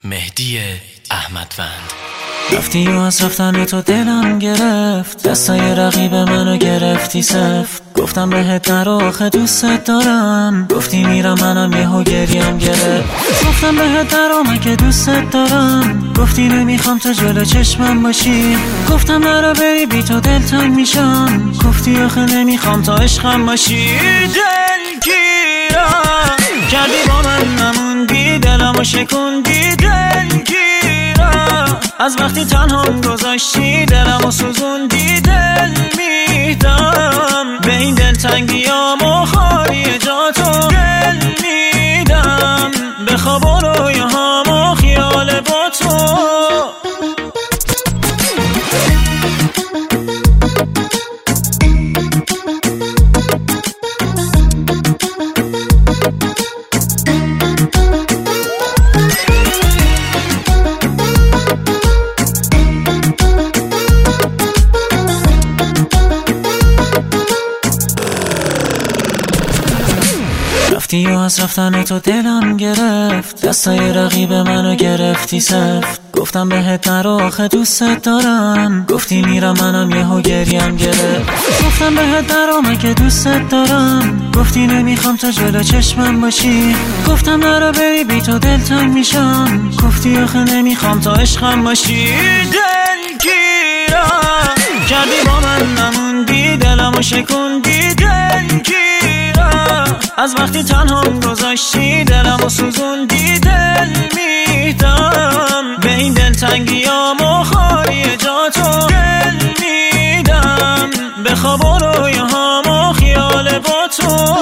مهدی احمدوند. رفتی و از رفتن تو دلم گرفت، دستای رقیب منو گرفتی سفت. گفتم بهت نرو آخه دوست دارم، گفتی میرم منم یهو گریم گرفت. گفتم بهت نرو من که دوست دارم، گفتی نمیخوام تو جلو چشمم باشی. گفتم نرو بری بی تو دلتنگ میشم، گفتی آخه نمیخوام تا عشقم باشی. دلگیرم کردی با من نموندی، دلمو شکوندی. دلگیرم از وقتی تنهام گذاشتی، دلمو سوزوندی. دل میدم به این دلتنگیام و خالی جاتو. دل میدم به خواب و رویاهام و خیال با تو. رفتی و از رفتن تو دلم گرفت، دستای رقیب منو گرفتی سفت. گفتم بهت نرو آخه دوست دارم، گفتی میرم منم یهو گریم گرفت. گفتم بهت نرو من که دوست دارم، گفتی نمیخوام تو جلو چشمم باشی. گفتم نرو بری بی تو دلتنگ میشم، گفتی آخه نمیخوام تا عشقم باشی. دلگیرم کردی با من نموندی، دلمو شکوندی. دلگیرم از وقتی تنهام گذاشتی، دلمو سوزوندی. دل میدم به این دلتنگیام و خالی جاتو. دل میدم به خواب و رویاهام و خیال با تو.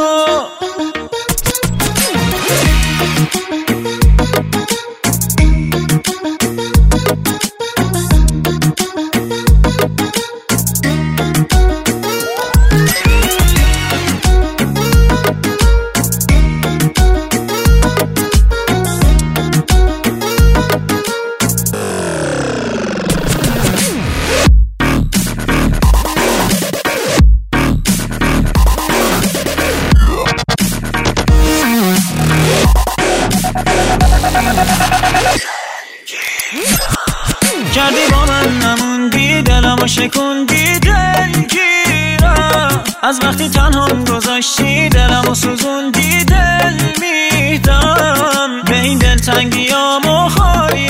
کردی با من نموندی، دلمو شکوندی. دلگیرم از وقتی تنهام گذاشتی، دلمو سوزوندی. دل میدم به این دلتنگیام و خالی